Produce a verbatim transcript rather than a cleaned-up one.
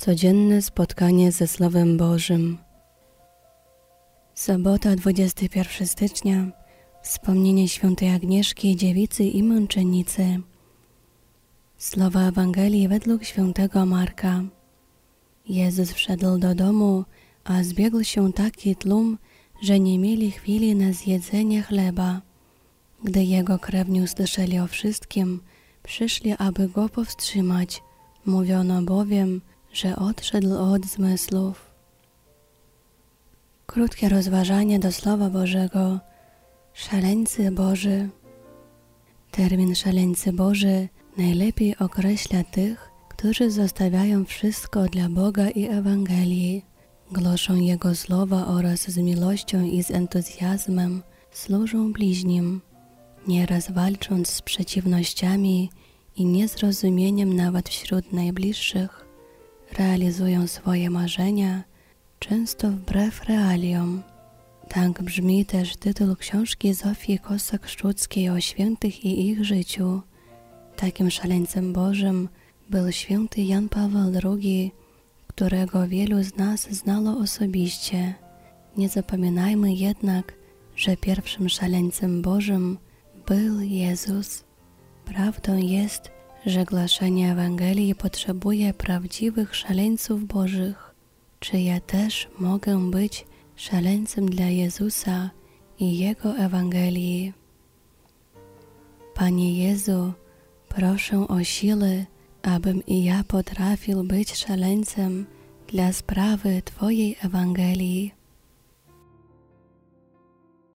Codzienne spotkanie ze Słowem Bożym. Sobota, dwudziestego pierwszego stycznia. Wspomnienie świętej Agnieszki, dziewicy i męczennicy. Słowa Ewangelii według świętego Marka. Jezus wszedł do domu, a zbiegł się taki tłum, że nie mieli chwili na zjedzenie chleba. Gdy jego krewni usłyszeli o wszystkim, przyszli, aby go powstrzymać. Mówiono bowiem, że odszedł od zmysłów. Krótkie rozważanie do Słowa Bożego. Szaleńcy Boży. Termin szaleńcy Boży najlepiej określa tych, którzy zostawiają wszystko dla Boga i Ewangelii, głoszą Jego słowa oraz z miłością i z entuzjazmem służą bliźnim, nieraz walcząc z przeciwnościami i niezrozumieniem nawet wśród najbliższych, realizują swoje marzenia, często wbrew realiom. Tak brzmi też tytuł książki Zofii Kossak-Szczuckiej o świętych i ich życiu. Takim szaleńcem Bożym był święty Jan Paweł drugi, którego wielu z nas znało osobiście. Nie zapominajmy jednak, że pierwszym szaleńcem Bożym był Jezus. Prawdą jest, że głaszanie Ewangelii potrzebuje prawdziwych szaleńców Bożych. Czy ja też mogę być szaleńcem dla Jezusa i Jego Ewangelii? Panie Jezu, proszę o siłę, abym i ja potrafił być szaleńcem dla sprawy Twojej Ewangelii.